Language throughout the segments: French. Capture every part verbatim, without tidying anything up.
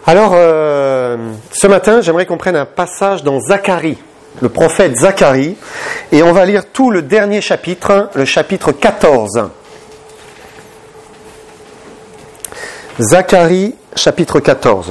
Alors, euh, ce matin, j'aimerais qu'on prenne un passage dans Zacharie, le prophète Zacharie, et on va lire tout le dernier chapitre, le chapitre quatorze. Zacharie, chapitre quatorze.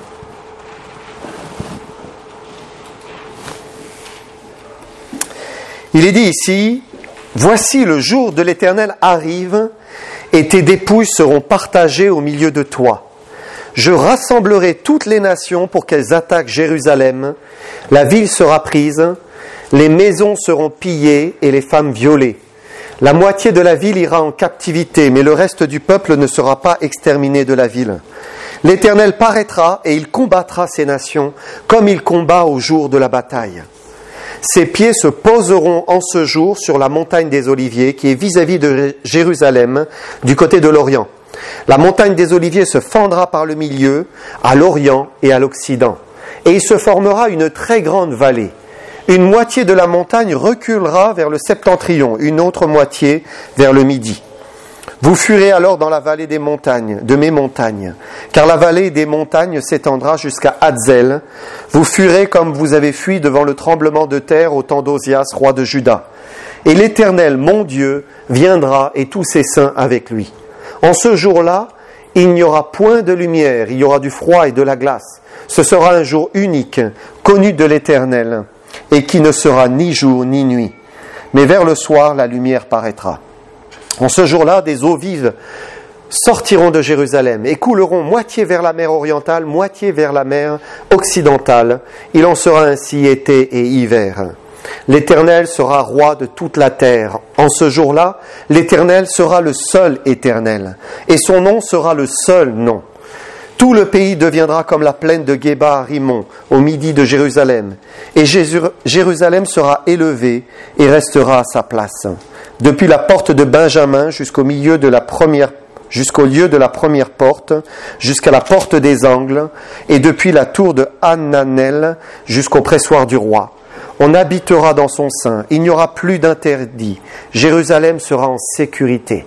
Il est dit ici, « Voici le jour de l'Éternel arrive, et tes dépouilles seront partagées au milieu de toi. Je rassemblerai toutes les nations pour qu'elles attaquent Jérusalem. La ville sera prise, les maisons seront pillées et les femmes violées. La moitié de la ville ira en captivité, mais le reste du peuple ne sera pas exterminé de la ville. L'Éternel paraîtra et il combattra ces nations comme il combat au jour de la bataille. Ses pieds se poseront en ce jour sur la montagne des Oliviers qui est vis-à-vis de Jérusalem du côté de l'Orient. La montagne des Oliviers se fendra par le milieu, à l'Orient et à l'Occident. Et il se formera une très grande vallée. Une moitié de la montagne reculera vers le septentrion, une autre moitié vers le midi. Vous fuirez alors dans la vallée des montagnes, de mes montagnes, car la vallée des montagnes s'étendra jusqu'à Hadzel. Vous fuirez comme vous avez fui devant le tremblement de terre au temps d'Osias, roi de Juda. Et l'Éternel, mon Dieu, viendra et tous ses saints avec lui. En ce jour-là, il n'y aura point de lumière, il y aura du froid et de la glace. Ce sera un jour unique, connu de l'Éternel, et qui ne sera ni jour ni nuit. Mais vers le soir, la lumière paraîtra. En ce jour-là, des eaux vives sortiront de Jérusalem et couleront moitié vers la mer orientale, moitié vers la mer occidentale. Il en sera ainsi été et hiver. L'Éternel sera roi de toute la terre. En ce jour-là, l'Éternel sera le seul Éternel, et son nom sera le seul nom. Tout le pays deviendra comme la plaine de Géba à Rimon, au midi de Jérusalem, et Jérusalem sera élevée et restera à sa place. Depuis la porte de Benjamin jusqu'au milieu de la première, jusqu'au lieu de la première porte, jusqu'à la porte des angles, et depuis la tour de Hananel jusqu'au pressoir du roi. On habitera dans son sein, il n'y aura plus d'interdit. Jérusalem sera en sécurité.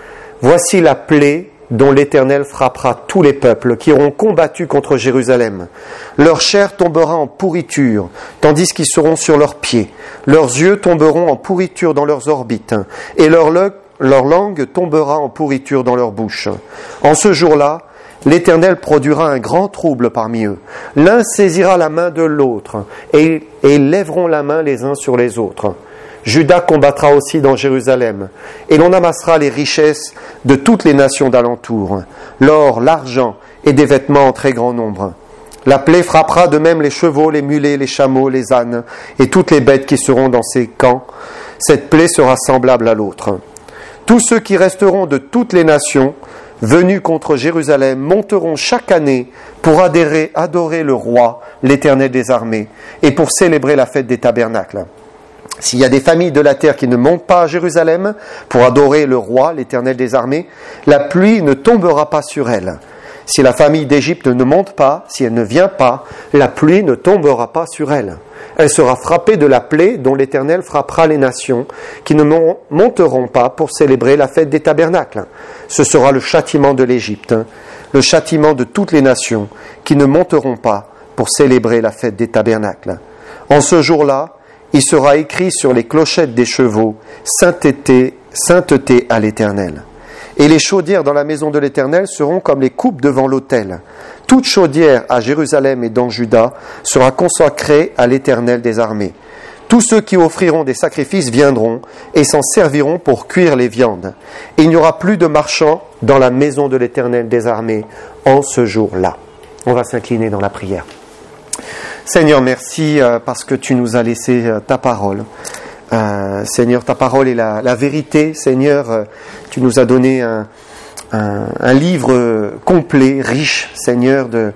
Voici la plaie dont l'Éternel frappera tous les peuples qui auront combattu contre Jérusalem. Leur chair tombera en pourriture, tandis qu'ils seront sur leurs pieds. Leurs yeux tomberont en pourriture dans leurs orbites, et leur, le- leur langue tombera en pourriture dans leur bouche. En ce jour-là, l'Éternel produira un grand trouble parmi eux. L'un saisira la main de l'autre, et, et ils lèveront la main les uns sur les autres. Juda combattra aussi dans Jérusalem, et l'on amassera les richesses de toutes les nations d'alentour, l'or, l'argent et des vêtements en très grand nombre. La plaie frappera de même les chevaux, les mulets, les chameaux, les ânes, et toutes les bêtes qui seront dans ces camps. Cette plaie sera semblable à l'autre. Tous ceux qui resteront de toutes les nations, venus contre Jérusalem, monteront chaque année pour adhérer, adorer le roi, l'Éternel des armées, et pour célébrer la fête des tabernacles. S'il y a des familles de la terre qui ne montent pas à Jérusalem pour adorer le roi, l'Éternel des armées, la pluie ne tombera pas sur elles. Si la famille d'Égypte ne monte pas, si elle ne vient pas, la pluie ne tombera pas sur elle. Elle sera frappée de la plaie dont l'Éternel frappera les nations qui ne monteront pas pour célébrer la fête des tabernacles. Ce sera le châtiment de l'Égypte, le châtiment de toutes les nations qui ne monteront pas pour célébrer la fête des tabernacles. En ce jour-là, il sera écrit sur les clochettes des chevaux, sainteté, sainteté à l'Éternel. Et les chaudières dans la maison de l'Éternel seront comme les coupes devant l'autel. Toute chaudière à Jérusalem et dans Juda sera consacrée à l'Éternel des armées. Tous ceux qui offriront des sacrifices viendront et s'en serviront pour cuire les viandes. Et il n'y aura plus de marchands dans la maison de l'Éternel des armées en ce jour-là. On va s'incliner dans la prière. Seigneur, merci euh, parce que tu nous as laissé euh, ta parole. Euh, Seigneur, ta parole est la, la vérité. Seigneur, euh, tu nous as donné un, un, un livre complet, riche, Seigneur, de,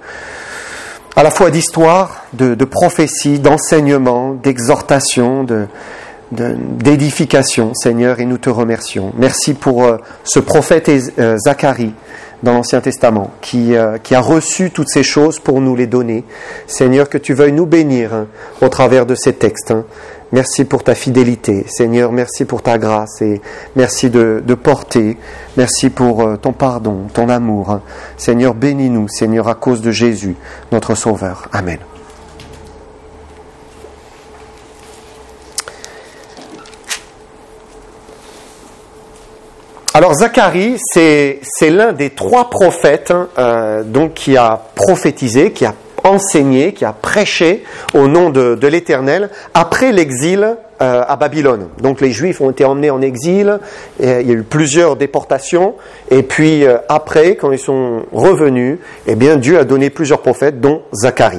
à la fois d'histoire, de, de prophétie, d'enseignement, d'exhortation, de, de, d'édification, Seigneur, et nous te remercions. Merci pour euh, ce prophète euh, Zacharie dans l'Ancien Testament, qui, euh, qui a reçu toutes ces choses pour nous les donner. Seigneur, que tu veuilles nous bénir hein, au travers de ces textes. Hein. merci pour ta fidélité. Seigneur, merci pour ta grâce et merci de, de porter. Merci pour ton pardon, ton amour. Seigneur, bénis-nous, Seigneur, à cause de Jésus, notre Sauveur. Amen. Alors Zacharie, c'est, c'est l'un des trois prophètes hein, euh, donc, qui a prophétisé, qui a enseigné, qui a prêché au nom de, de l'Éternel après l'exil euh, à Babylone. Donc les Juifs ont été emmenés en exil, et il y a eu plusieurs déportations, et puis euh, après, quand ils sont revenus, eh bien Dieu a donné plusieurs prophètes, dont Zacharie.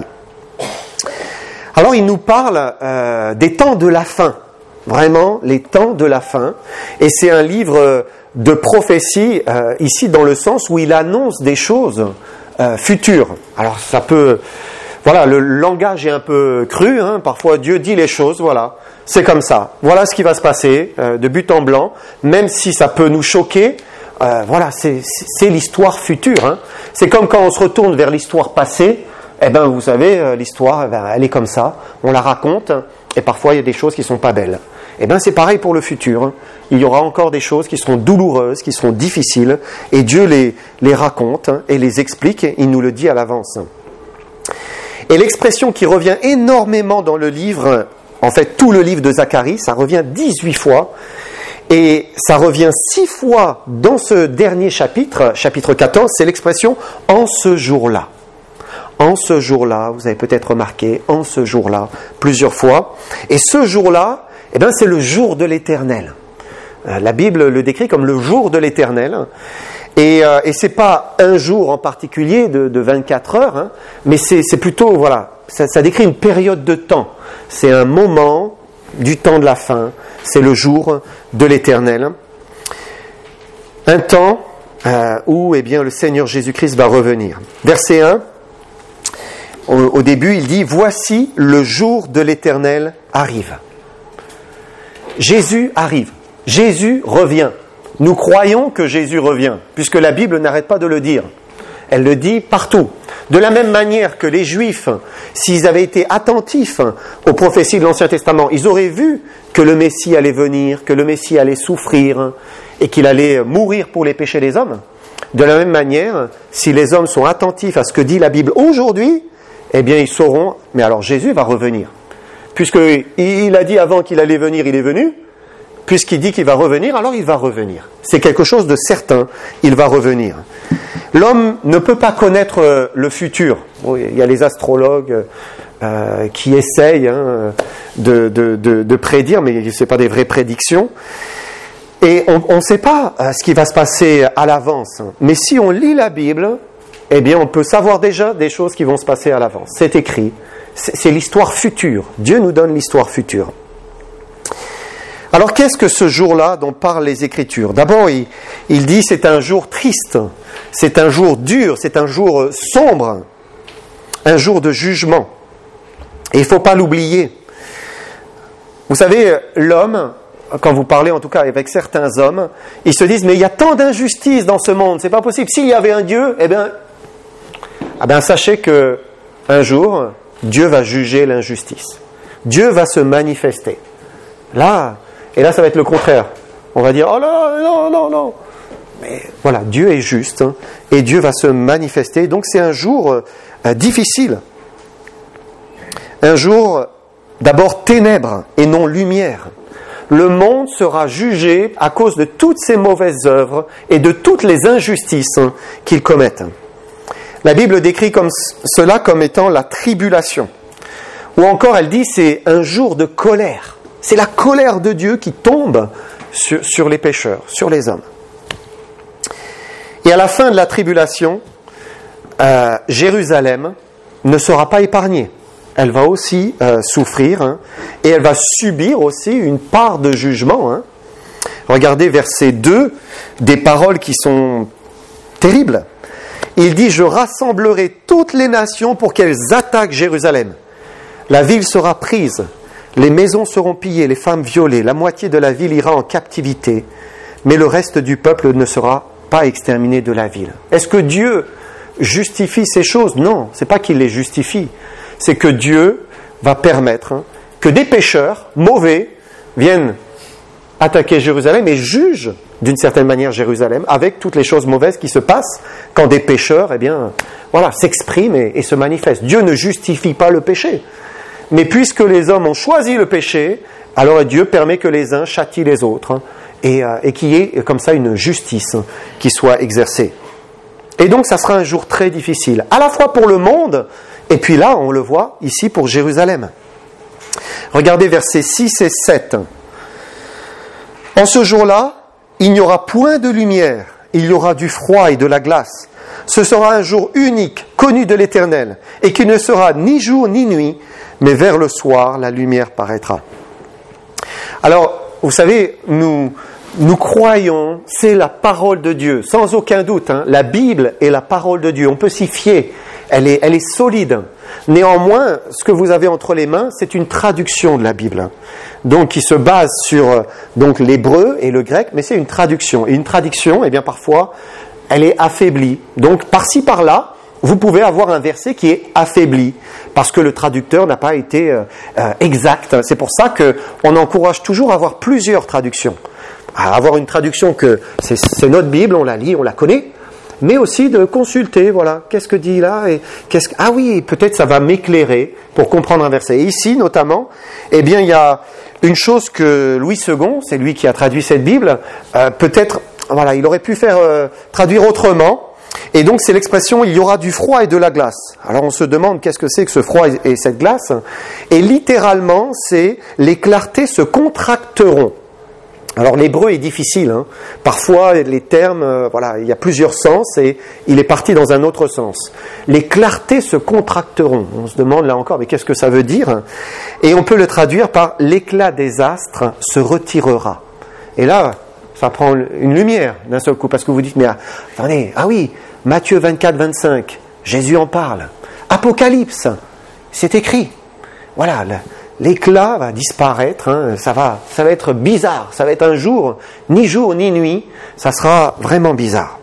Alors il nous parle euh, des temps de la fin, vraiment les temps de la fin, et c'est un livre de prophétie, euh, ici dans le sens où il annonce des choses euh, futures. Alors ça peut... Voilà, le langage est un peu cru, hein, parfois Dieu dit les choses, voilà, c'est comme ça. Voilà ce qui va se passer, euh, de but en blanc, même si ça peut nous choquer, euh, voilà, c'est, c'est l'histoire future. Hein. C'est comme quand on se retourne vers l'histoire passée, eh ben vous savez, euh, l'histoire, eh ben, elle est comme ça, on la raconte, et parfois il y a des choses qui ne sont pas belles. Eh bien, c'est pareil pour le futur. Il y aura encore des choses qui seront douloureuses, qui seront difficiles, et Dieu les, les raconte et les explique, il nous le dit à l'avance. Et l'expression qui revient énormément dans le livre, en fait tout le livre de Zacharie, ça revient dix-huit fois, et ça revient six fois dans ce dernier chapitre, chapitre quatorze, c'est l'expression « en ce jour-là ». En ce jour-là, vous avez peut-être remarqué, en ce jour-là, plusieurs fois, et ce jour-là, eh bien, c'est le jour de l'Éternel. La Bible le décrit comme le jour de l'Éternel. Et, euh, et ce n'est pas un jour en particulier de, de vingt-quatre heures, hein, mais c'est, c'est plutôt, voilà, ça, ça décrit une période de temps. C'est un moment du temps de la fin. C'est le jour de l'Éternel. Un temps euh, où eh bien, le Seigneur Jésus-Christ va revenir. Verset un, au, au début, il dit « Voici le jour de l'Éternel arrive ». Jésus arrive, Jésus revient. Nous croyons que Jésus revient, puisque la Bible n'arrête pas de le dire. Elle le dit partout. De la même manière que les Juifs, s'ils avaient été attentifs aux prophéties de l'Ancien Testament, ils auraient vu que le Messie allait venir, que le Messie allait souffrir et qu'il allait mourir pour les péchés des hommes. De la même manière, si les hommes sont attentifs à ce que dit la Bible aujourd'hui, eh bien ils sauront, mais alors Jésus va revenir. Puisqu'il a dit avant qu'il allait venir, il est venu. Puisqu'il dit qu'il va revenir, alors il va revenir. C'est quelque chose de certain, il va revenir. L'homme ne peut pas connaître le futur. Bon, il y a les astrologues euh, qui essayent hein, de, de, de, de prédire, mais ce n'est pas des vraies prédictions. Et on ne sait pas ce qui va se passer à l'avance. Mais si on lit la Bible, eh bien on peut savoir déjà des choses qui vont se passer à l'avance. C'est écrit. C'est l'histoire future. Dieu nous donne l'histoire future. Alors qu'est-ce que ce jour-là dont parlent les Écritures ? D'abord, il, il dit c'est un jour triste, c'est un jour dur, c'est un jour sombre, un jour de jugement. Et il ne faut pas l'oublier. Vous savez, l'homme, quand vous parlez en tout cas avec certains hommes, ils se disent mais il y a tant d'injustice dans ce monde, c'est pas possible. S'il y avait un Dieu, eh bien, eh bien sachez que un jour, Dieu va juger l'injustice. Dieu va se manifester. Là, et là ça va être le contraire. On va dire, oh non, non, non, non. Mais voilà, Dieu est juste hein, et Dieu va se manifester. Donc c'est un jour euh, difficile. Un jour d'abord ténèbres et non lumière. Le monde sera jugé à cause de toutes ces mauvaises œuvres et de toutes les injustices hein, qu'ils commettent. La Bible décrit comme cela comme étant la tribulation. Ou encore, elle dit, c'est un jour de colère. C'est la colère de Dieu qui tombe sur, sur les pécheurs, sur les hommes. Et à la fin de la tribulation, euh, Jérusalem ne sera pas épargnée. Elle va aussi euh, souffrir hein, et elle va subir aussi une part de jugement. Hein. Regardez verset deux, des paroles qui sont terribles. Il dit « Je rassemblerai toutes les nations pour qu'elles attaquent Jérusalem. La ville sera prise, les maisons seront pillées, les femmes violées, la moitié de la ville ira en captivité, mais le reste du peuple ne sera pas exterminé de la ville. » Est-ce que Dieu justifie ces choses ? Non, ce n'est pas qu'il les justifie. C'est que Dieu va permettre hein, que des pécheurs mauvais viennent attaquer Jérusalem et jugent d'une certaine manière Jérusalem avec toutes les choses mauvaises qui se passent quand des pécheurs, eh bien, voilà, s'expriment et, et se manifestent. Dieu ne justifie pas le péché. Mais puisque les hommes ont choisi le péché, alors Dieu permet que les uns châtient les autres, hein, et, euh, et qu'il y ait comme ça une justice, hein, qui soit exercée. Et donc ça sera un jour très difficile, à la fois pour le monde, et puis là, on le voit ici pour Jérusalem. Regardez versets six et sept. En ce jour-là, il n'y aura point de lumière, il y aura du froid et de la glace. Ce sera un jour unique, connu de l'Éternel, et qui ne sera ni jour ni nuit, mais vers le soir, la lumière paraîtra. Alors, vous savez, nous, nous croyons, c'est la parole de Dieu, sans aucun doute. Hein, la Bible est la parole de Dieu, on peut s'y fier, elle est, elle est solide. Néanmoins, ce que vous avez entre les mains, c'est une traduction de la Bible, donc qui se base sur donc l'hébreu et le grec, mais c'est une traduction. Et une traduction, eh bien parfois, elle est affaiblie. Donc par-ci par-là, vous pouvez avoir un verset qui est affaibli, parce que le traducteur n'a pas été euh, euh, exact. C'est pour ça qu'on encourage toujours à avoir plusieurs traductions. À avoir une traduction que c'est, c'est notre Bible, on la lit, on la connaît, mais aussi de consulter, voilà, qu'est-ce que dit là et qu'est-ce que... Ah oui, peut-être ça va m'éclairer pour comprendre un verset. Et ici, notamment, eh bien, il y a une chose que Louis second, c'est lui qui a traduit cette Bible, euh, peut-être, voilà, il aurait pu faire euh, traduire autrement. Et donc, c'est l'expression « il y aura du froid et de la glace ». Alors, on se demande qu'est-ce que c'est que ce froid et cette glace. Et littéralement, c'est « les clartés se contracteront ». Alors l'hébreu est difficile, hein. Parfois les termes, euh, voilà, il y a plusieurs sens et il est parti dans un autre sens. Les clartés se contracteront. On se demande là encore, mais qu'est-ce que ça veut dire? Et on peut le traduire par l'éclat des astres se retirera. Et là, ça prend une lumière d'un seul coup, parce que vous dites, mais attendez, ah oui, Matthieu vingt-quatre vingt-cinq, Jésus en parle. Apocalypse, c'est écrit. Voilà. Le, L'éclat va disparaître, hein, ça va, ça va être bizarre, ça va être un jour, ni jour ni nuit, ça sera vraiment bizarre.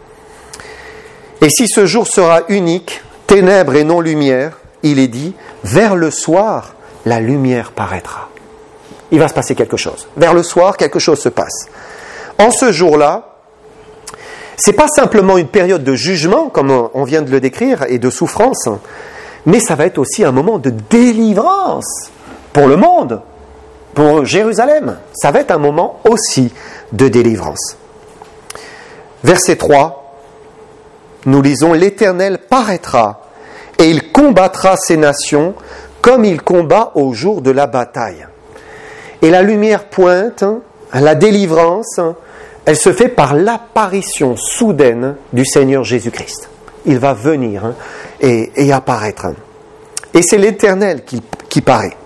Et si ce jour sera unique, ténèbres et non lumière, il est dit, vers le soir, la lumière paraîtra. Il va se passer quelque chose. Vers le soir, quelque chose se passe. En ce jour-là, c'est pas simplement une période de jugement, comme on vient de le décrire, et de souffrance, mais ça va être aussi un moment de délivrance. Pour le monde, pour Jérusalem, ça va être un moment aussi de délivrance. Verset trois, nous lisons « L'Éternel paraîtra et il combattra ces nations comme il combat au jour de la bataille. » Et la lumière pointe, la délivrance, elle se fait par l'apparition soudaine du Seigneur Jésus-Christ. Il va venir et, et apparaître. Et c'est l'Éternel qui, qui paraît.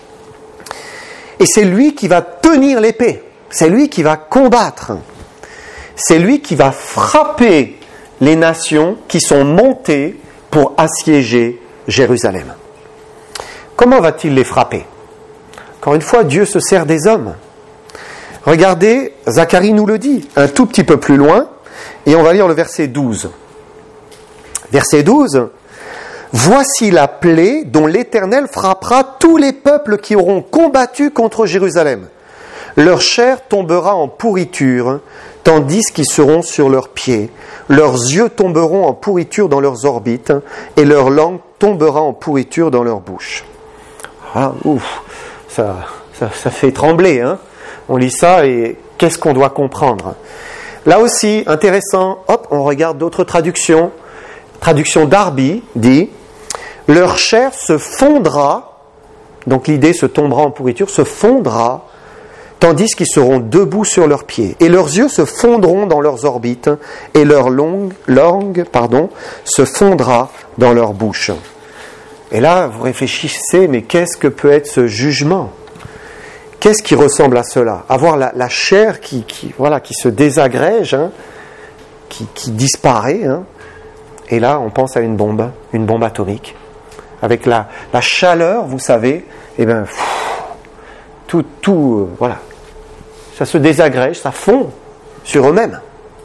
Et c'est lui qui va tenir l'épée, c'est lui qui va combattre, c'est lui qui va frapper les nations qui sont montées pour assiéger Jérusalem. Comment va-t-il les frapper? Encore une fois, Dieu se sert des hommes. Regardez, Zacharie nous le dit, un tout petit peu plus loin, et on va lire le verset douze. Verset douze. Voici la plaie dont l'Éternel frappera tous les peuples qui auront combattu contre Jérusalem. Leur chair tombera en pourriture, tandis qu'ils seront sur leurs pieds. Leurs yeux tomberont en pourriture dans leurs orbites, et leur langue tombera en pourriture dans leur bouche. Ah, ouf, ça, ça, ça fait trembler, hein. On lit ça et qu'est-ce qu'on doit comprendre? Là aussi, intéressant, hop, on regarde d'autres traductions. Traduction Darby dit « Leur chair se fondra », donc l'idée se tombera en pourriture, se fondra, tandis qu'ils seront debout sur leurs pieds. Et leurs yeux se fondront dans leurs orbites, et leur longue, langue pardon, se fondra dans leur bouche. Et là, vous réfléchissez, mais qu'est-ce que peut être ce jugement? Qu'est-ce qui ressemble à cela? Avoir la, la chair qui, qui, voilà, qui se désagrège, hein, qui, qui disparaît, hein. Et là, on pense à une bombe, une bombe atomique. Avec la, la chaleur, vous savez, eh ben, pff, tout, tout, euh, voilà, ça se désagrège, ça fond sur eux-mêmes.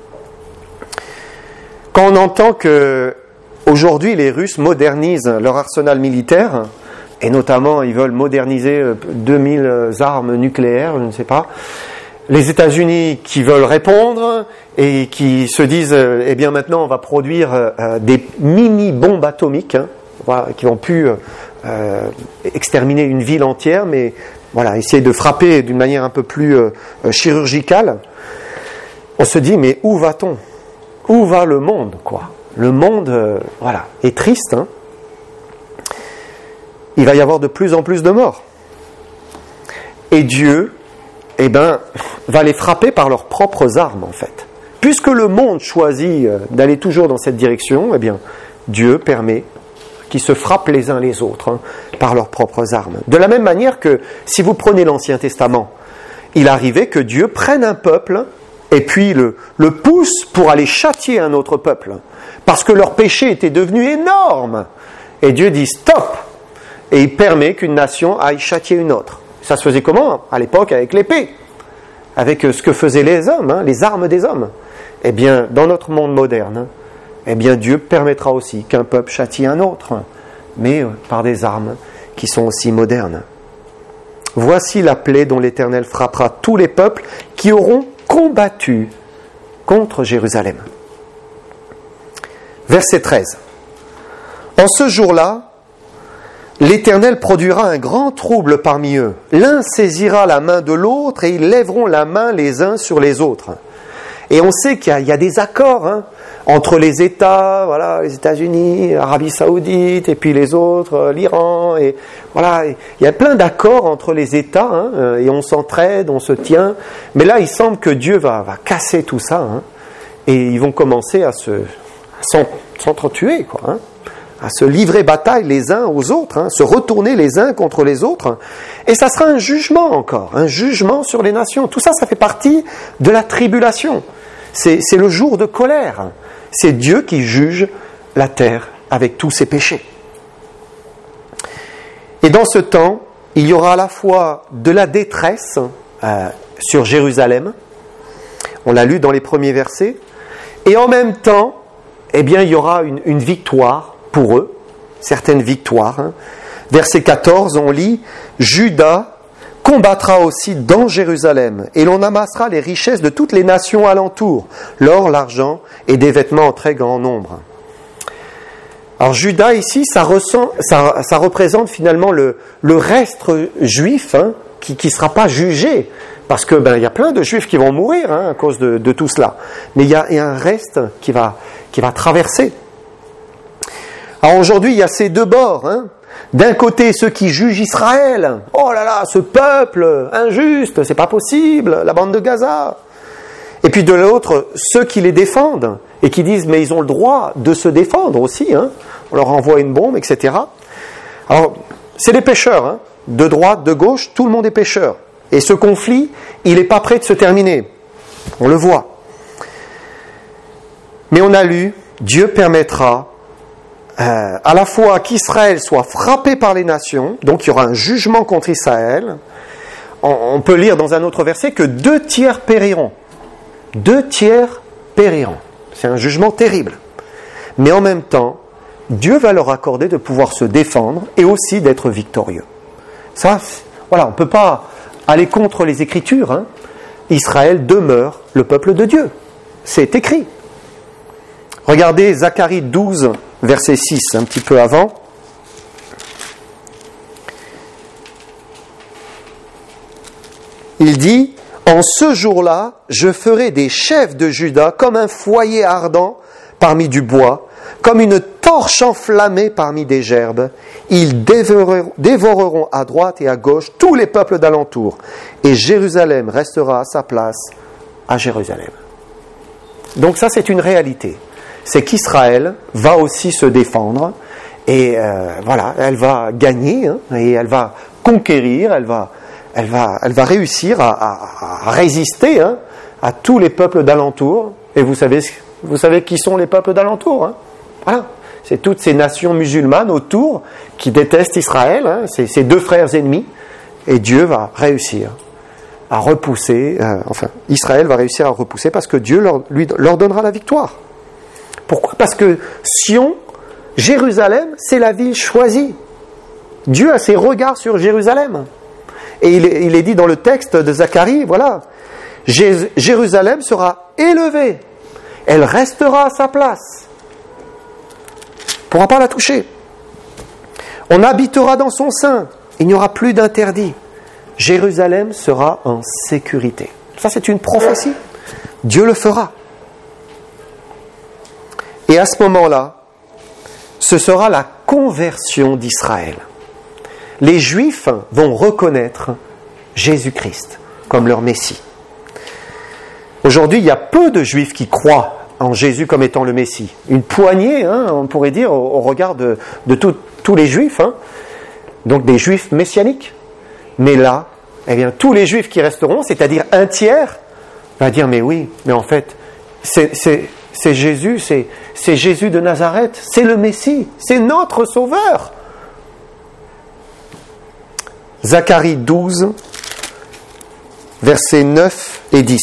Quand on entend que aujourd'hui les Russes modernisent leur arsenal militaire, et notamment ils veulent moderniser deux mille armes nucléaires, je ne sais pas. Les États-Unis qui veulent répondre et qui se disent euh, eh bien maintenant on va produire euh, des mini-bombes atomiques, hein, voilà, qui vont plus euh, exterminer une ville entière, mais voilà, essayer de frapper d'une manière un peu plus euh, chirurgicale. On se dit mais où va-t-on ? Où va le monde, quoi ? Le monde, euh, voilà, est triste, hein. Il va y avoir de plus en plus de morts. Et Dieu, eh ben, va les frapper par leurs propres armes, en fait. Puisque le monde choisit d'aller toujours dans cette direction, eh bien, Dieu permet qu'ils se frappent les uns les autres, hein, par leurs propres armes. De la même manière que, si vous prenez l'Ancien Testament, il arrivait que Dieu prenne un peuple et puis le, le pousse pour aller châtier un autre peuple, parce que leur péché était devenu énorme. Et Dieu dit « stop !» et il permet qu'une nation aille châtier une autre. Ça se faisait comment ? À l'époque, avec l'épée, avec ce que faisaient les hommes, hein, les armes des hommes. Eh bien, dans notre monde moderne, eh bien, Dieu permettra aussi qu'un peuple châtie un autre, mais par des armes qui sont aussi modernes. Voici la plaie dont l'Éternel frappera tous les peuples qui auront combattu contre Jérusalem. Verset treize. En ce jour-là, l'Éternel produira un grand trouble parmi eux. L'un saisira la main de l'autre et ils lèveront la main les uns sur les autres. Et on sait qu'il y a, il y a des accords, hein, entre les États, voilà, les États-Unis, l'Arabie Saoudite, et puis les autres, l'Iran, et voilà, il y a plein d'accords entre les États, hein, et on s'entraide, on se tient. Mais là, il semble que Dieu va, va casser tout ça, hein, et ils vont commencer à se à s'entretuer, quoi, hein, à se livrer bataille les uns aux autres, hein, se retourner les uns contre les autres, et ça sera un jugement encore, un jugement sur les nations. Tout ça, ça fait partie de la tribulation. C'est, c'est le jour de colère. C'est Dieu qui juge la terre avec tous ses péchés. Et dans ce temps, il y aura à la fois de la détresse euh, sur Jérusalem, on l'a lu dans les premiers versets, et en même temps, eh bien, il y aura une, une victoire pour eux, certaines victoires. Hein. Verset quatorze, on lit « Juda combattra aussi dans Jérusalem, et l'on amassera les richesses de toutes les nations alentour, l'or, l'argent et des vêtements en très grand nombre. » Alors Juda ici, ça, ressent, ça, ça représente finalement le, le reste juif, hein, qui ne sera pas jugé, parce que ben, y a plein de juifs qui vont mourir, hein, à cause de, de tout cela. Mais il y a, y a un reste qui va, qui va traverser. Alors aujourd'hui, il y a ces deux bords, hein. D'un côté, ceux qui jugent Israël. Oh là là, ce peuple injuste, c'est pas possible, la bande de Gaza. Et puis de l'autre, ceux qui les défendent et qui disent, mais ils ont le droit de se défendre aussi, hein. On leur envoie une bombe, et cetera. Alors, c'est les pécheurs, hein. De droite, de gauche, tout le monde est pécheur. Et ce conflit, il n'est pas prêt de se terminer. On le voit. Mais on a lu, Dieu permettra Euh, à la fois qu'Israël soit frappé par les nations, donc il y aura un jugement contre Israël. On, on peut lire dans un autre verset que deux tiers périront. Deux tiers périront. C'est un jugement terrible. Mais en même temps, Dieu va leur accorder de pouvoir se défendre et aussi d'être victorieux. Ça, voilà, on ne peut pas aller contre les Écritures, hein. Israël demeure le peuple de Dieu. C'est écrit. Regardez Zacharie douze, verset six, un petit peu avant. Il dit « En ce jour-là, je ferai des chefs de Juda comme un foyer ardent parmi du bois, comme une torche enflammée parmi des gerbes. Ils dévoreront, dévoreront à droite et à gauche tous les peuples d'alentour, et Jérusalem restera à sa place à Jérusalem. » Donc ça, c'est une réalité. C'est qu'Israël va aussi se défendre et euh, voilà, elle va gagner, hein, et elle va conquérir, elle va, elle va, elle va réussir à, à, à résister, hein, à tous les peuples d'alentour. Et vous savez, vous savez qui sont les peuples d'alentour, hein. Voilà, c'est toutes ces nations musulmanes autour qui détestent Israël, hein, c'est ces deux frères ennemis. Et Dieu va réussir à repousser, euh, enfin, Israël va réussir à repousser parce que Dieu leur, lui, leur donnera la victoire. Pourquoi ? Parce que Sion, Jérusalem, c'est la ville choisie. Dieu a ses regards sur Jérusalem. Et il est, il est dit dans le texte de Zacharie, voilà, Jé- Jérusalem sera élevée. Elle restera à sa place. On ne pourra pas la toucher. On habitera dans son sein. Il n'y aura plus d'interdit. Jérusalem sera en sécurité. Ça, c'est une prophétie. Dieu le fera. Et à ce moment-là, ce sera la conversion d'Israël. Les Juifs vont reconnaître Jésus-Christ comme leur Messie. Aujourd'hui, il y a peu de Juifs qui croient en Jésus comme étant le Messie. Une poignée, hein, on pourrait dire, au, au regard de, de tout, tous les Juifs, hein, donc des Juifs messianiques. Mais là, eh bien, tous les Juifs qui resteront, c'est-à-dire un tiers, va dire, mais oui, mais en fait, c'est, c'est, c'est Jésus, c'est, c'est Jésus de Nazareth, c'est le Messie, c'est notre Sauveur. Zacharie douze, versets neuf et dix.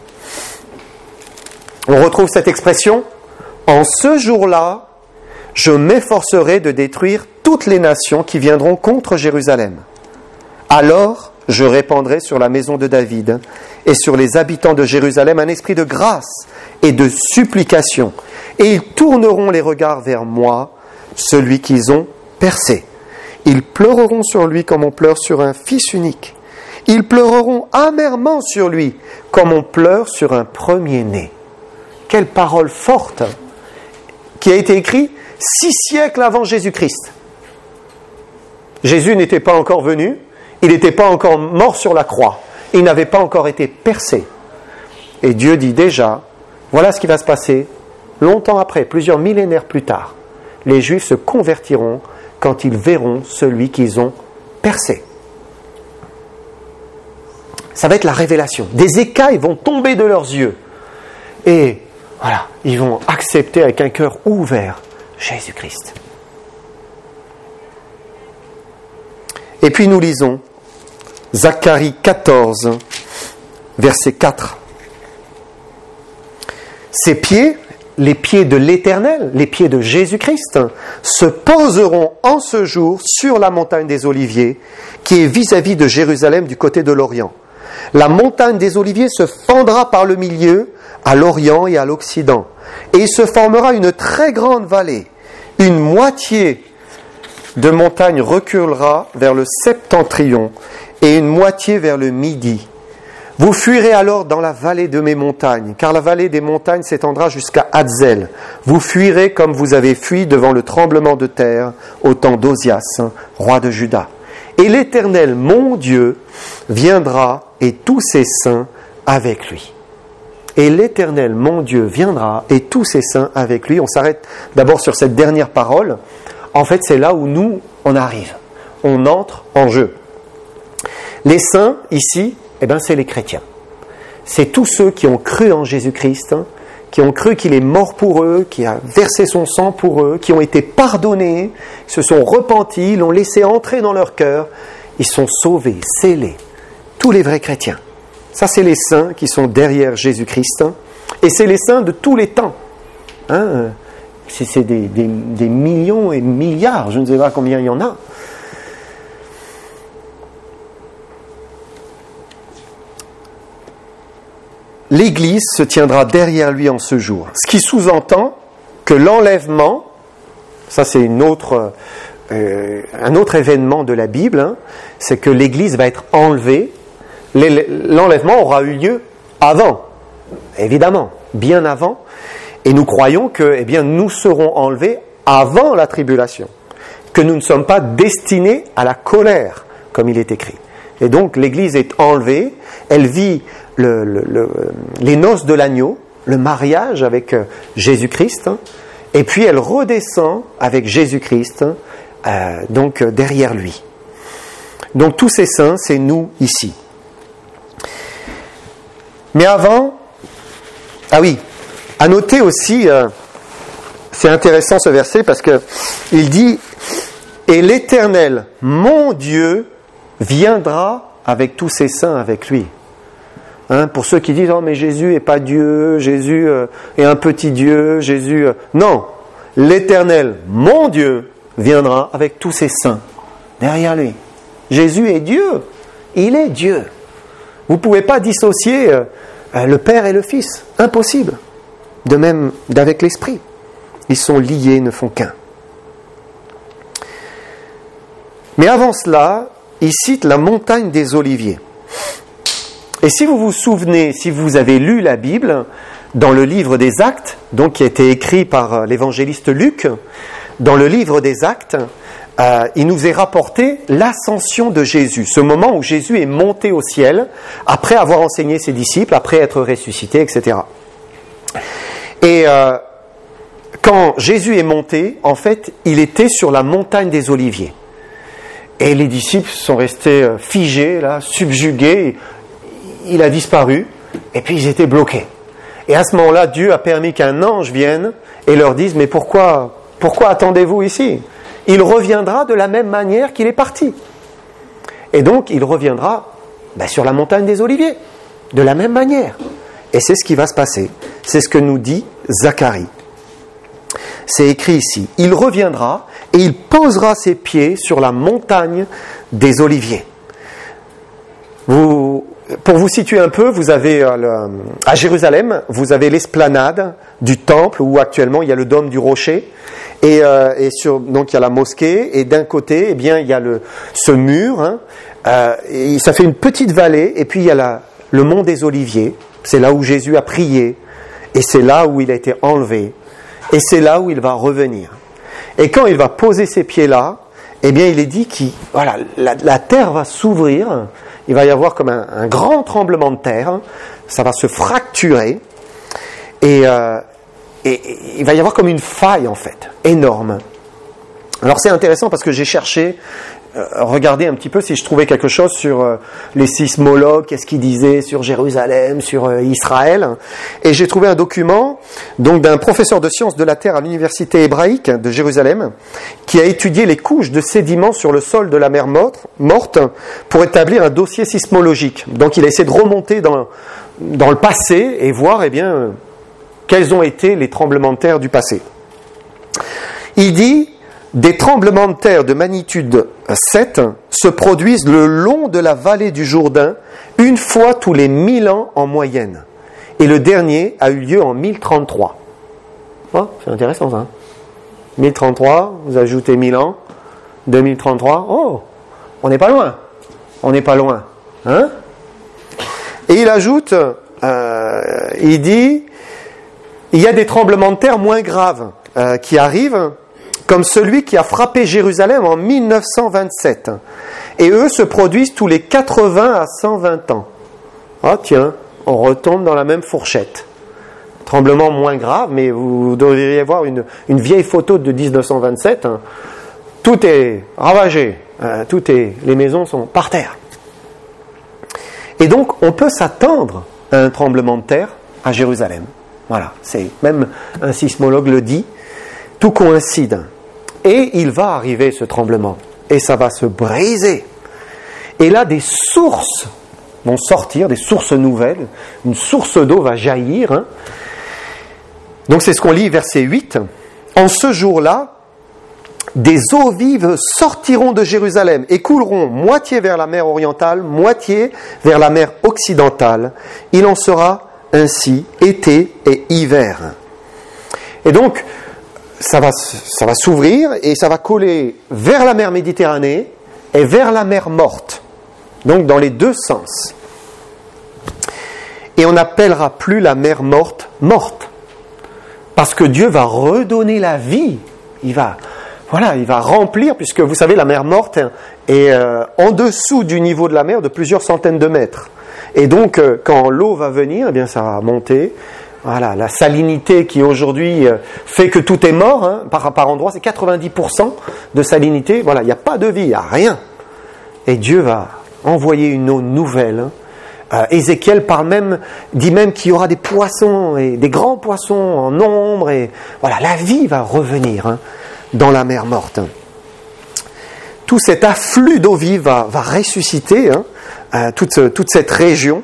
On retrouve cette expression, « En ce jour-là, je m'efforcerai de détruire toutes les nations qui viendront contre Jérusalem. Alors, je répandrai sur la maison de David et sur les habitants de Jérusalem un esprit de grâce et de supplication, et ils tourneront les regards vers moi, celui qu'ils ont percé. Ils pleureront sur lui comme on pleure sur un fils unique. Ils pleureront amèrement sur lui comme on pleure sur un premier-né. » Quelle parole forte qui a été écrite six siècles avant Jésus-Christ. Jésus n'était pas encore venu, il n'était pas encore mort sur la croix, il n'avait pas encore été percé. Et Dieu dit déjà, voilà ce qui va se passer longtemps après, plusieurs millénaires plus tard. Les Juifs se convertiront quand ils verront celui qu'ils ont percé. Ça va être la révélation. Des écailles vont tomber de leurs yeux. Et voilà, ils vont accepter avec un cœur ouvert Jésus-Christ. Et puis nous lisons Zacharie quatorze, verset quatre. Ses pieds, les pieds de l'Éternel, les pieds de Jésus-Christ, se poseront en ce jour sur la montagne des Oliviers, qui est vis-à-vis de Jérusalem du côté de l'Orient. La montagne des Oliviers se fendra par le milieu, à l'Orient et à l'Occident, et il se formera une très grande vallée. Une moitié de montagne reculera vers le septentrion, et une moitié vers le midi. Vous fuirez alors dans la vallée de mes montagnes, car la vallée des montagnes s'étendra jusqu'à Hadzel. Vous fuirez comme vous avez fui devant le tremblement de terre au temps d'Osias, roi de Juda. Et l'Éternel, mon Dieu, viendra et tous ses saints avec lui. Et l'Éternel, mon Dieu, viendra et tous ses saints avec lui. On s'arrête d'abord sur cette dernière parole. En fait, c'est là où nous, on arrive. On entre en jeu. Les saints, ici, eh ben, c'est les chrétiens. C'est tous ceux qui ont cru en Jésus-Christ, hein, qui ont cru qu'il est mort pour eux, qui a versé son sang pour eux, qui ont été pardonnés, se sont repentis, l'ont laissé entrer dans leur cœur. Ils sont sauvés, scellés. Tous les vrais chrétiens. Ça, c'est les saints qui sont derrière Jésus-Christ. Hein, et c'est les saints de tous les temps. Hein, c'est c'est des, des, des millions et milliards, je ne sais pas combien il y en a. L'Église se tiendra derrière lui en ce jour. Ce qui sous-entend que l'enlèvement, ça c'est une autre, euh, un autre événement de la Bible, hein, c'est que l'Église va être enlevée. L'enlèvement aura eu lieu avant, évidemment, bien avant. Et nous croyons que eh bien, nous serons enlevés avant la tribulation, que nous ne sommes pas destinés à la colère, comme il est écrit. Et donc l'Église est enlevée, elle vit le, le, le, les noces de l'agneau, le mariage avec Jésus-Christ, hein, et puis elle redescend avec Jésus-Christ, hein, euh, donc derrière lui. Donc tous ces saints, c'est nous ici. Mais avant, ah oui, à noter aussi, euh, c'est intéressant ce verset parce que il dit « Et l'Éternel, mon Dieu, viendra avec tous ses saints avec lui. » Hein, pour ceux qui disent « Oh, mais Jésus n'est pas Dieu, Jésus euh, est un petit Dieu, Jésus... Euh... » Non, l'Éternel, mon Dieu, viendra avec tous ses saints derrière lui. Jésus est Dieu. Il est Dieu. Vous ne pouvez pas dissocier euh, le Père et le Fils. Impossible. De même d'avec l'Esprit. Ils sont liés, ne font qu'un. Mais avant cela, il cite la montagne des Oliviers. Et si vous vous souvenez, si vous avez lu la Bible, dans le livre des Actes, donc qui a été écrit par l'évangéliste Luc, dans le livre des Actes, euh, il nous est rapporté l'ascension de Jésus, ce moment où Jésus est monté au ciel, après avoir enseigné ses disciples, après être ressuscité, et cetera. Et euh, quand Jésus est monté, en fait, il était sur la montagne des Oliviers. Et les disciples sont restés figés, là, subjugués. Il a disparu, et puis ils étaient bloqués. Et à ce moment-là, Dieu a permis qu'un ange vienne et leur dise « Mais pourquoi, pourquoi attendez-vous ici ? Il reviendra de la même manière qu'il est parti. » Et donc, il reviendra ben, sur la montagne des Oliviers, de la même manière. Et c'est ce qui va se passer. C'est ce que nous dit Zacharie. C'est écrit ici. Il reviendra et il posera ses pieds sur la montagne des Oliviers. Vous, pour vous situer un peu, vous avez euh, à Jérusalem, vous avez l'esplanade du temple où actuellement il y a le dôme du rocher. Et, euh, et sur, donc il y a la mosquée. Et d'un côté, eh bien, il y a le, ce mur. Hein, euh, et ça fait une petite vallée. Et puis il y a la, le mont des Oliviers. C'est là où Jésus a prié. Et c'est là où il a été enlevé. Et c'est là où il va revenir. Et quand il va poser ses pieds là, eh bien, il est dit que voilà, la, la terre va s'ouvrir. Il va y avoir comme un, un grand tremblement de terre. Ça va se fracturer. Et, euh, et, et il va y avoir comme une faille, en fait, énorme. Alors, c'est intéressant parce que j'ai cherché, euh, regarder un petit peu si je trouvais quelque chose sur euh, les sismologues, qu'est-ce qu'ils disaient sur Jérusalem, sur euh, Israël. Et j'ai trouvé un document donc d'un professeur de sciences de la Terre à l'université hébraïque de Jérusalem qui a étudié les couches de sédiments sur le sol de la mer morte pour établir un dossier sismologique. Donc il a essayé de remonter dans, dans le passé et voir eh bien, euh, quels ont été les tremblements de terre du passé. Il dit des tremblements de terre de magnitude sept se produisent le long de la vallée du Jourdain une fois tous les mille ans en moyenne. Et le dernier a eu lieu en mille trente-trois. Oh, c'est intéressant ça. Hein mille trente-trois, vous ajoutez mille ans, deux mille trente-trois, oh, on n'est pas loin. On n'est pas loin. Hein Et il ajoute, euh, il dit, il y a des tremblements de terre moins graves euh, qui arrivent, comme celui qui a frappé Jérusalem en mille neuf cent vingt-sept. Et eux se produisent tous les quatre-vingts à cent vingt ans. Ah tiens, on retombe dans la même fourchette. Tremblement moins grave, mais vous devriez voir une, une vieille photo de dix-neuf cent vingt-sept. Hein. Tout est ravagé, euh, tout est, les maisons sont par terre. Et donc, on peut s'attendre à un tremblement de terre à Jérusalem. Voilà, c'est même un sismologue le dit. Tout coïncide. Et il va arriver ce tremblement. Et ça va se briser. Et là, des sources vont sortir, des sources nouvelles. Une source d'eau va jaillir. Hein. Donc c'est ce qu'on lit, verset huit. En ce jour-là, des eaux vives sortiront de Jérusalem et couleront moitié vers la mer orientale, moitié vers la mer occidentale. Il en sera ainsi été et hiver. Et donc, ça va, ça va s'ouvrir et ça va coller vers la mer Méditerranée et vers la mer Morte. Donc dans les deux sens. Et on n'appellera plus la mer Morte morte. Parce que Dieu va redonner la vie. Il va, voilà, il va remplir, puisque vous savez, la mer Morte est euh, en dessous du niveau de la mer de plusieurs centaines de mètres. Et donc, euh, quand l'eau va venir, eh bien, ça va monter. Voilà, la salinité qui aujourd'hui fait que tout est mort, hein, par, par endroits, c'est quatre-vingt-dix pour cent de salinité. Voilà, il n'y a pas de vie, il n'y a rien. Et Dieu va envoyer une eau nouvelle. Hein. Euh, Ézéchiel parle même, dit même qu'il y aura des poissons, et des grands poissons en nombre. Et voilà, la vie va revenir hein, dans la mer morte. Tout cet afflux d'eau vive va, va ressusciter hein, euh, toute, toute cette région.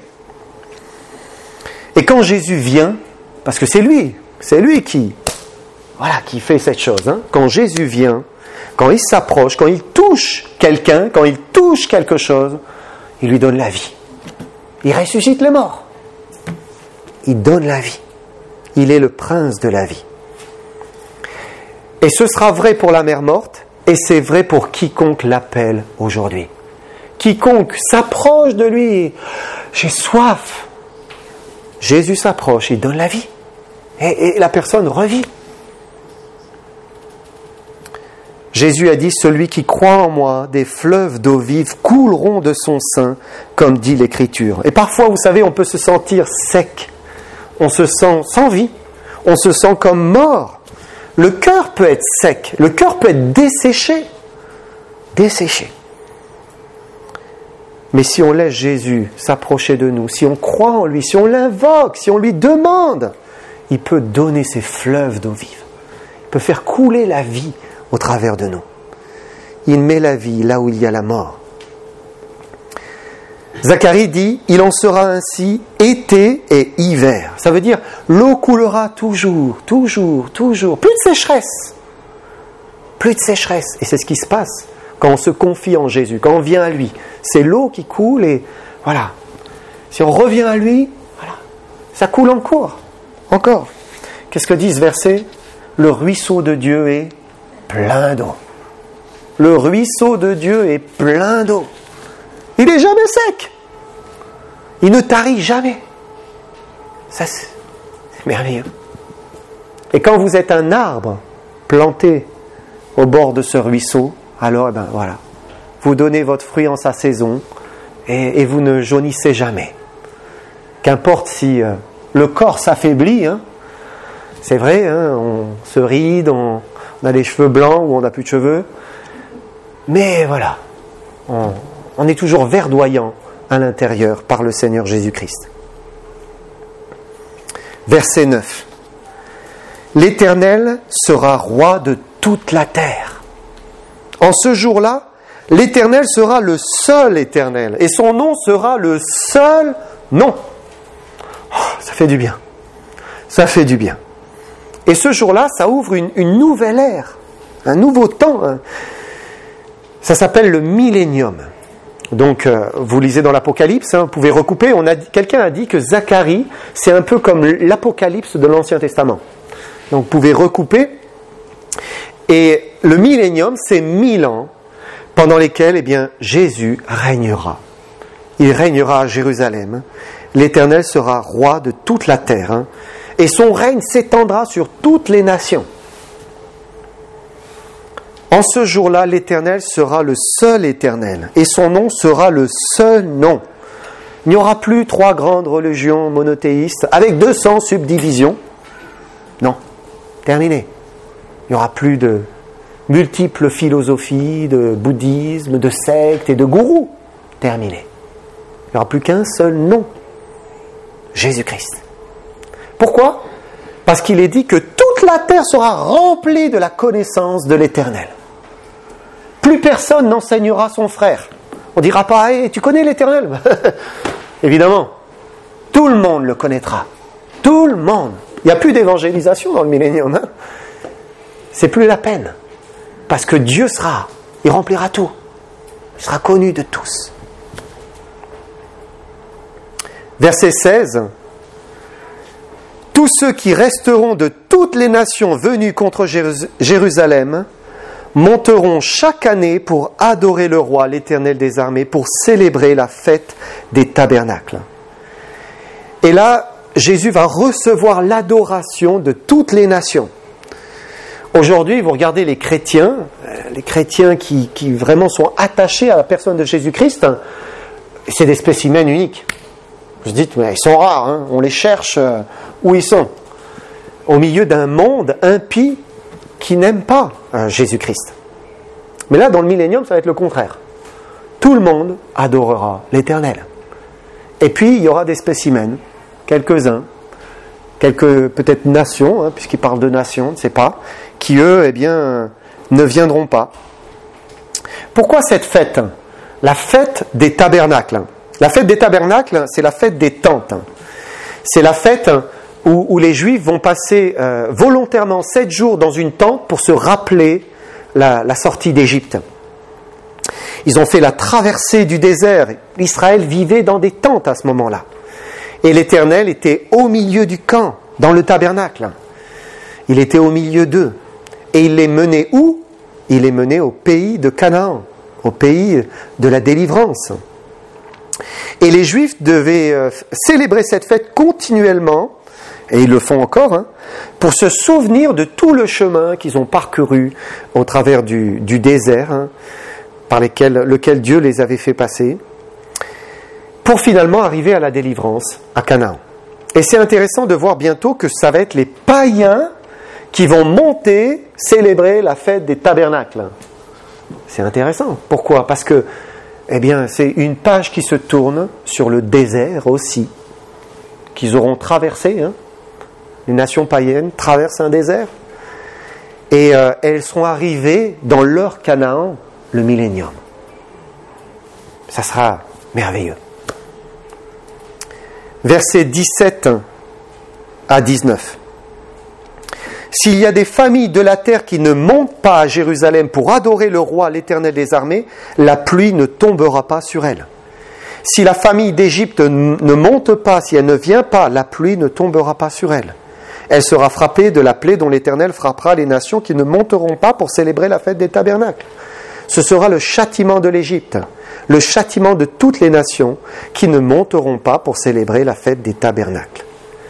Et quand Jésus vient, parce que c'est lui, c'est lui qui, voilà, qui fait cette chose. Hein. Quand Jésus vient, quand il s'approche, quand il touche quelqu'un, quand il touche quelque chose, il lui donne la vie. Il ressuscite les morts. Il donne la vie. Il est le prince de la vie. Et ce sera vrai pour la mère morte, et c'est vrai pour quiconque l'appelle aujourd'hui. Quiconque s'approche de lui, j'ai soif. Jésus s'approche, il donne la vie. Et, et la personne revit. Jésus a dit, celui qui croit en moi, des fleuves d'eau vive couleront de son sein, comme dit l'Écriture. Et parfois, vous savez, on peut se sentir sec. On se sent sans vie. On se sent comme mort. Le cœur peut être sec. Le cœur peut être desséché. Desséché. Mais si on laisse Jésus s'approcher de nous, si on croit en lui, si on l'invoque, si on lui demande, il peut donner ses fleuves d'eau vive. Il peut faire couler la vie au travers de nous. Il met la vie là où il y a la mort. Zacharie dit, il en sera ainsi été et hiver. Ça veut dire, l'eau coulera toujours, toujours, toujours. Plus de sécheresse. Plus de sécheresse. Et c'est ce qui se passe quand on se confie en Jésus, quand on vient à lui. C'est l'eau qui coule et voilà. Si on revient à lui, voilà, ça coule encore. Encore. Qu'est-ce que dit ce verset? Le ruisseau de Dieu est plein d'eau. Le ruisseau de Dieu est plein d'eau. Il n'est jamais sec. Il ne tarit jamais. Ça, c'est merveilleux. Et quand vous êtes un arbre planté au bord de ce ruisseau, alors, eh ben, voilà, vous donnez votre fruit en sa saison et, et vous ne jaunissez jamais. Qu'importe si euh, le corps s'affaiblit, hein, c'est vrai, hein, on se ride, on, on a les cheveux blancs ou on n'a plus de cheveux, mais voilà, on, on est toujours verdoyant à l'intérieur par le Seigneur Jésus-Christ. Verset neuf. L'Éternel sera roi de toute la terre. En ce jour-là, l'Éternel sera le seul Éternel, et son nom sera le seul nom. Oh, ça fait du bien. Ça fait du bien. Et ce jour-là, ça ouvre une, une nouvelle ère, un nouveau temps. Hein. Ça s'appelle le millénium. Donc, euh, vous lisez dans l'Apocalypse, hein, vous pouvez recouper. On a, quelqu'un a dit que Zacharie, c'est un peu comme l'Apocalypse de l'Ancien Testament. Donc, vous pouvez recouper. Et le millénium, c'est mille ans pendant lesquels, eh bien, Jésus régnera. Il régnera à Jérusalem. L'Éternel sera roi de toute la terre. Hein, et son règne s'étendra sur toutes les nations. En ce jour-là, l'Éternel sera le seul Éternel, et son nom sera le seul nom. Il n'y aura plus trois grandes religions monothéistes avec deux cents subdivisions. Non, terminé. Il n'y aura plus de multiples philosophies, de bouddhisme, de sectes et de gourous. Terminé. Il n'y aura plus qu'un seul nom. Jésus-Christ. Pourquoi ? Parce qu'il est dit que toute la terre sera remplie de la connaissance de l'Éternel. Plus personne n'enseignera son frère. On ne dira pas, hey, tu connais l'Éternel ? Évidemment, tout le monde le connaîtra. Tout le monde. Il n'y a plus d'évangélisation dans le millénium. Hein ? C'est plus la peine. Parce que Dieu sera, il remplira tout. Il sera connu de tous. Verset seize. Tous ceux qui resteront de toutes les nations venues contre Jérusalem monteront chaque année pour adorer le roi, l'Éternel des armées, pour célébrer la fête des tabernacles. Et là, Jésus va recevoir l'adoration de toutes les nations. Aujourd'hui, vous regardez les chrétiens, les chrétiens qui, qui vraiment sont attachés à la personne de Jésus-Christ, c'est des spécimens uniques. Vous dites, mais ils sont rares, hein, on les cherche euh, où ils sont. Au milieu d'un monde impie qui n'aime pas euh, Jésus-Christ. Mais là, dans le millénium, ça va être le contraire. Tout le monde adorera l'Éternel. Et puis, il y aura des spécimens, quelques-uns, quelques peut-être nations, hein, puisqu'il parle de nations, on ne sait pas, qui eux, eh bien, ne viendront pas. Pourquoi cette fête ? La fête des tabernacles. La fête des tabernacles, c'est la fête des tentes. C'est la fête où, où les Juifs vont passer euh, volontairement sept jours dans une tente pour se rappeler la, la sortie d'Égypte. Ils ont fait la traversée du désert. Israël vivait dans des tentes à ce moment-là. Et l'Éternel était au milieu du camp, dans le tabernacle. Il était au milieu d'eux. Et il les menait où? Il les menait au pays de Canaan, au pays de la délivrance. Et les Juifs devaient euh, célébrer cette fête continuellement, et ils le font encore, hein, pour se souvenir de tout le chemin qu'ils ont parcouru au travers du, du désert, hein, par lesquels, lequel Dieu les avait fait passer, pour finalement arriver à la délivrance, à Canaan. Et c'est intéressant de voir bientôt que ça va être les païens qui vont monter célébrer la fête des tabernacles. C'est intéressant. Pourquoi? Parce que, eh bien, c'est une page qui se tourne sur le désert aussi, qu'ils auront traversé. Hein. Les nations païennes traversent un désert. Et euh, elles seront arrivées dans leur Canaan, le millénium. Ça sera merveilleux. Versets dix-sept à dix-neuf. S'il y a des familles de la terre qui ne montent pas à Jérusalem pour adorer le roi, l'Éternel des armées, la pluie ne tombera pas sur elles. Si la famille d'Égypte ne monte pas, si elle ne vient pas, la pluie ne tombera pas sur elle. Elle sera frappée de la plaie dont l'Éternel frappera les nations qui ne monteront pas pour célébrer la fête des tabernacles. Ce sera le châtiment de l'Égypte, le châtiment de toutes les nations qui ne monteront pas pour célébrer la fête des tabernacles.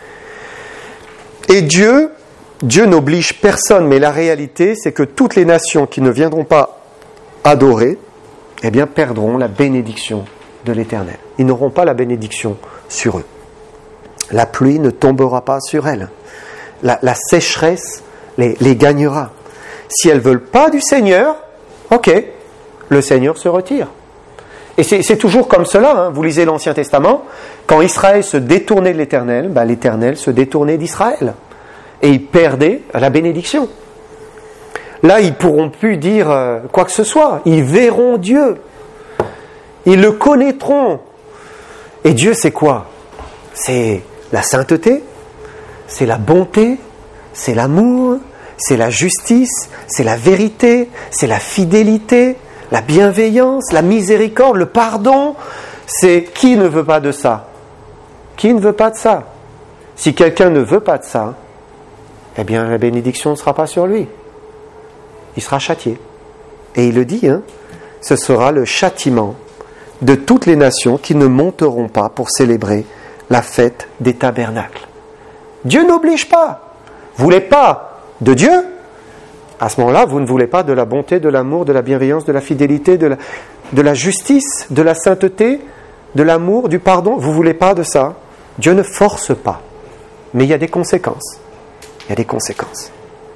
Et Dieu, Dieu n'oblige personne, mais la réalité, c'est que toutes les nations qui ne viendront pas adorer, eh bien, perdront la bénédiction de l'Éternel. Ils n'auront pas la bénédiction sur eux. La pluie ne tombera pas sur elles. La, la sécheresse les, les gagnera. Si elles ne veulent pas du Seigneur, ok, le Seigneur se retire. Et c'est, c'est toujours comme cela, hein. Vous lisez l'Ancien Testament, quand Israël se détournait de l'Éternel, ben l'Éternel se détournait d'Israël. Et ils perdaient la bénédiction. Là, ils ne pourront plus dire euh, quoi que ce soit. Ils verront Dieu. Ils le connaîtront. Et Dieu, c'est quoi? C'est la sainteté, c'est la bonté, c'est l'amour, c'est la justice, c'est la vérité, c'est la fidélité, la bienveillance, la miséricorde, le pardon. C'est qui ne veut pas de ça? Qui ne veut pas de ça? Si quelqu'un ne veut pas de ça, eh bien la bénédiction ne sera pas sur lui. Il sera châtié. Et il le dit, hein, ce sera le châtiment de toutes les nations qui ne monteront pas pour célébrer la fête des tabernacles. Dieu n'oblige pas. Vous voulez pas de Dieu? À ce moment-là, vous ne voulez pas de la bonté, de l'amour, de la bienveillance, de la fidélité, de la, de la justice, de la sainteté, de l'amour, du pardon. Vous ne voulez pas de ça. Dieu ne force pas. Mais il y a des conséquences. Il y a des conséquences.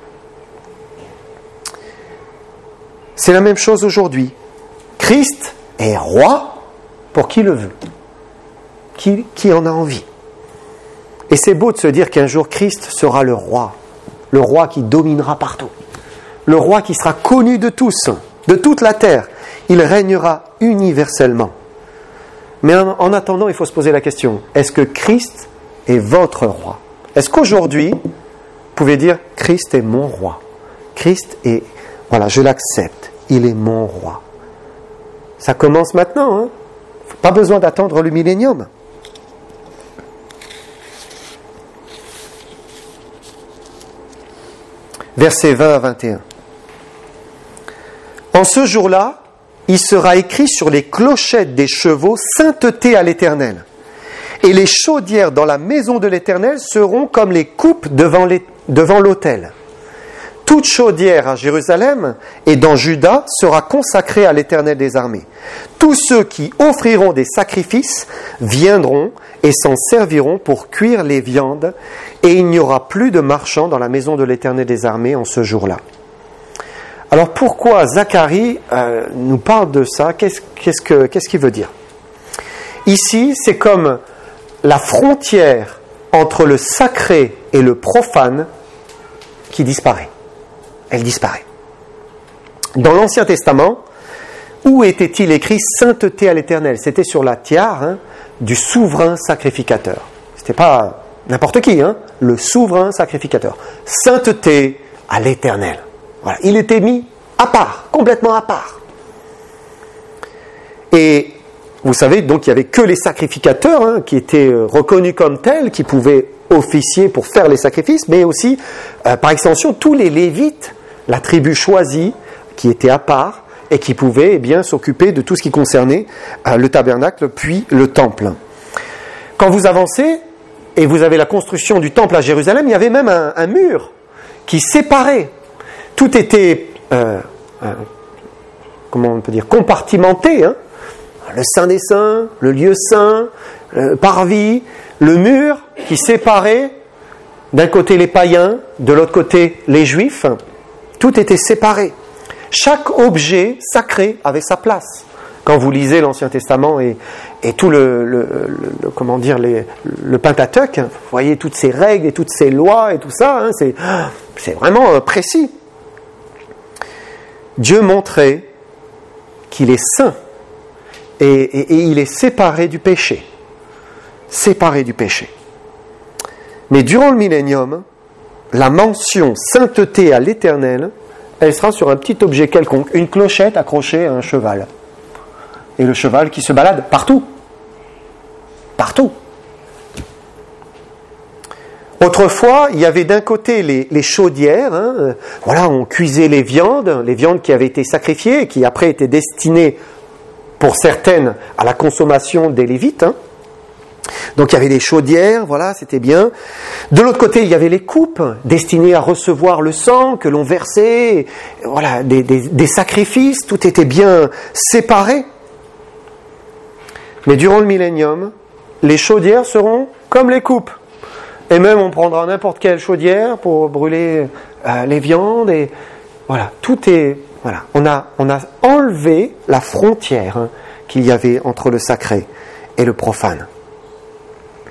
C'est la même chose aujourd'hui. Christ est roi pour qui le veut. Qui, qui en a envie. Et c'est beau de se dire qu'un jour Christ sera le roi. Le roi qui dominera partout. Le roi qui sera connu de tous, de toute la terre. Il régnera universellement. Mais en, en attendant, il faut se poser la question, est-ce que Christ est votre roi? Est-ce qu'aujourd'hui, vous pouvez dire, Christ est mon roi. Christ est, voilà, je l'accepte. Il est mon roi. Ça commence maintenant, hein? Pas besoin d'attendre le millénium. Versets vingt à vingt et un. En ce jour-là, il sera écrit sur les clochettes des chevaux « Sainteté à l'Éternel ». Et les chaudières dans la maison de l'Éternel seront comme les coupes devant, les, devant l'autel. Toute chaudière à Jérusalem et dans Juda sera consacrée à l'Éternel des armées. Tous ceux qui offriront des sacrifices viendront et s'en serviront pour cuire les viandes, et il n'y aura plus de marchands dans la maison de l'Éternel des armées en ce jour-là. Alors pourquoi Zacharie euh, nous parle de ça? Qu'est-ce, qu'est-ce, que, qu'est-ce qu'il veut dire? Ici, c'est comme la frontière entre le sacré et le profane qui disparaît. Elle disparaît. Dans l'Ancien Testament, où était-il écrit « Sainteté à l'Éternel » ? C'était sur la tiare, hein, du souverain sacrificateur. C'était pas n'importe qui, hein, le souverain sacrificateur. Sainteté à l'Éternel. Voilà. Il était mis à part, complètement à part. Et vous savez, donc il n'y avait que les sacrificateurs hein, qui étaient reconnus comme tels, qui pouvaient officier pour faire les sacrifices, mais aussi, euh, par extension, tous les Lévites, la tribu choisie, qui était à part, et qui pouvaient eh bien, s'occuper de tout ce qui concernait euh, le tabernacle, puis le temple. Quand vous avancez, et vous avez la construction du temple à Jérusalem, il y avait même un, un mur qui séparait. Tout était, euh, euh, comment on peut dire, compartimenté. Hein. Le Saint des Saints, le lieu saint, le parvis, le mur qui séparait d'un côté les païens, de l'autre côté les juifs. Tout était séparé. Chaque objet sacré avait sa place. Quand vous lisez l'Ancien Testament et, et tout le, le, le, le comment dire les, le Pentateuque, vous voyez toutes ces règles et toutes ces lois et tout ça, hein, c'est, c'est vraiment précis. Dieu montrait qu'il est saint et, et, et il est séparé du péché. Séparé du péché. Mais durant le millénium, la mention sainteté à l'Éternel, elle sera sur un petit objet quelconque, une clochette accrochée à un cheval. Et le cheval qui se balade partout. Partout. Autrefois, il y avait d'un côté les, les chaudières, hein, voilà, on cuisait les viandes, les viandes qui avaient été sacrifiées et qui après étaient destinées, pour certaines, à la consommation des Lévites. Hein. Donc il y avait des chaudières, voilà, c'était bien. De l'autre côté, il y avait les coupes destinées à recevoir le sang que l'on versait, voilà, des, des, des sacrifices, tout était bien séparé. Mais durant le millénium, les chaudières seront comme les coupes. Et même on prendra n'importe quelle chaudière pour brûler euh, les viandes. Et voilà, tout est... Voilà, on a, on a enlevé la frontière hein, qu'il y avait entre le sacré et le profane. Pourquoi ?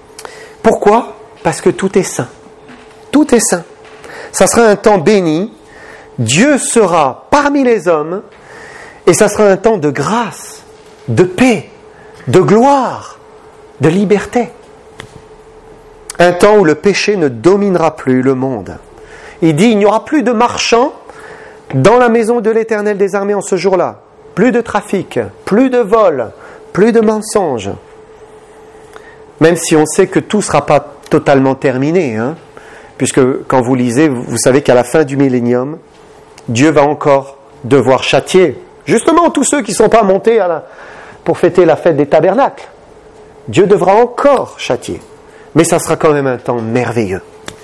Parce que tout est saint. Tout est saint. Ça sera un temps béni. Dieu sera parmi les hommes. Et ça sera un temps de grâce, de paix, de gloire, de liberté. Un temps où le péché ne dominera plus le monde. Il dit, il n'y aura plus de marchands dans la maison de l'Éternel des armées en ce jour-là. Plus de trafic, plus de vol, plus de mensonges. Même si on sait que tout ne sera pas totalement terminé. Hein, puisque quand vous lisez, vous savez qu'à la fin du millénium, Dieu va encore devoir châtier justement tous ceux qui ne sont pas montés à la... pour fêter la fête des tabernacles. Dieu devra encore châtier. Mais ça sera quand même un temps merveilleux.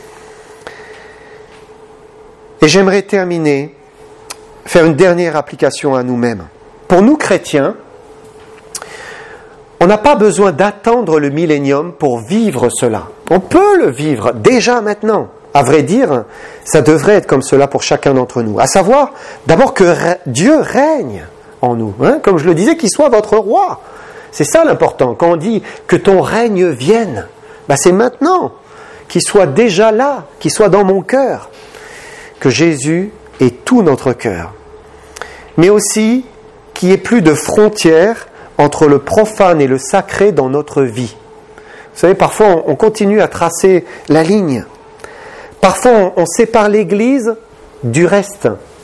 Et j'aimerais terminer, faire une dernière application à nous-mêmes. Pour nous chrétiens, on n'a pas besoin d'attendre le millénium pour vivre cela. On peut le vivre déjà maintenant. À vrai dire, ça devrait être comme cela pour chacun d'entre nous. À savoir, d'abord que Dieu règne en nous. Hein, comme je le disais, qu'il soit votre roi. C'est ça l'important. Quand on dit que ton règne vienne, ben c'est maintenant. Qu'il soit déjà là, qu'il soit dans mon cœur. Que Jésus ait tout notre cœur. Mais aussi qu'il n'y ait plus de frontières entre le profane et le sacré dans notre vie. Vous savez, parfois on continue à tracer la ligne. Parfois on sépare l'Église du reste.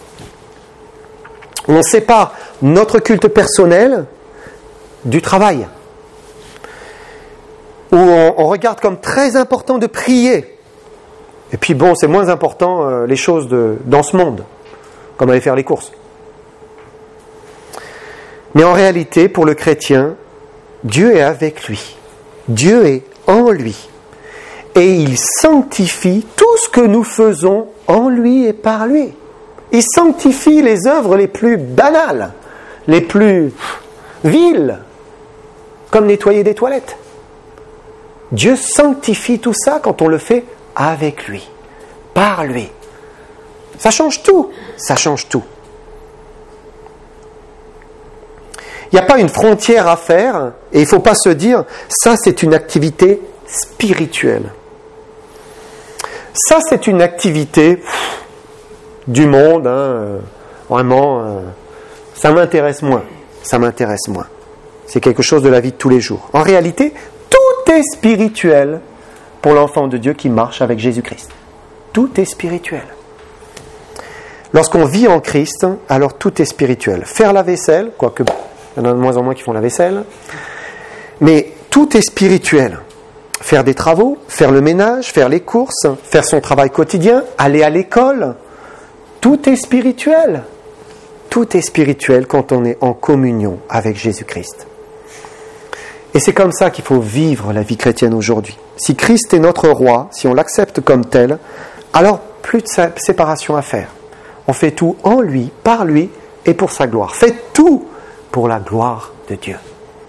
On sépare notre culte personnel du travail. Où on, on regarde comme très important de prier. Et puis bon, c'est moins important euh, les choses de, dans ce monde, comme aller faire les courses. Mais en réalité, pour le chrétien, Dieu est avec lui. Dieu est en lui. Et il sanctifie tout ce que nous faisons en lui et par lui. Il sanctifie les œuvres les plus banales, les plus viles, comme nettoyer des toilettes. Dieu sanctifie tout ça quand on le fait avec lui, par lui. Ça change tout, ça change tout. Il n'y a pas une frontière à faire, et il ne faut pas se dire, ça c'est une activité spirituelle. Ça c'est une activité pff, du monde, hein, vraiment, euh, ça m'intéresse moins, ça m'intéresse moins. C'est quelque chose de la vie de tous les jours. En réalité, tout est spirituel pour l'enfant de Dieu qui marche avec Jésus-Christ. Tout est spirituel. Lorsqu'on vit en Christ, alors tout est spirituel. Faire la vaisselle, quoique il y en a de moins en moins qui font la vaisselle, mais tout est spirituel. Faire des travaux, faire le ménage, faire les courses, faire son travail quotidien, aller à l'école, tout est spirituel. Tout est spirituel quand on est en communion avec Jésus-Christ. Et c'est comme ça qu'il faut vivre la vie chrétienne aujourd'hui. Si Christ est notre roi, si on l'accepte comme tel, alors plus de séparation à faire. On fait tout en lui, par lui et pour sa gloire. Faites tout pour la gloire de Dieu.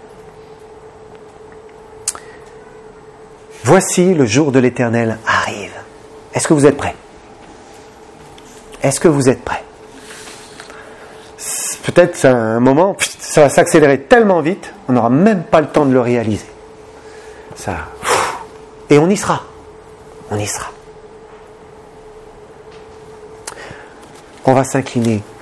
Voici le jour de l'Éternel arrive. Est-ce que vous êtes prêts? Est-ce que vous êtes prêts? Peut-être c'est un moment, ça va s'accélérer tellement vite, on n'aura même pas le temps de le réaliser. Ça, et on y sera. On y sera. On va s'incliner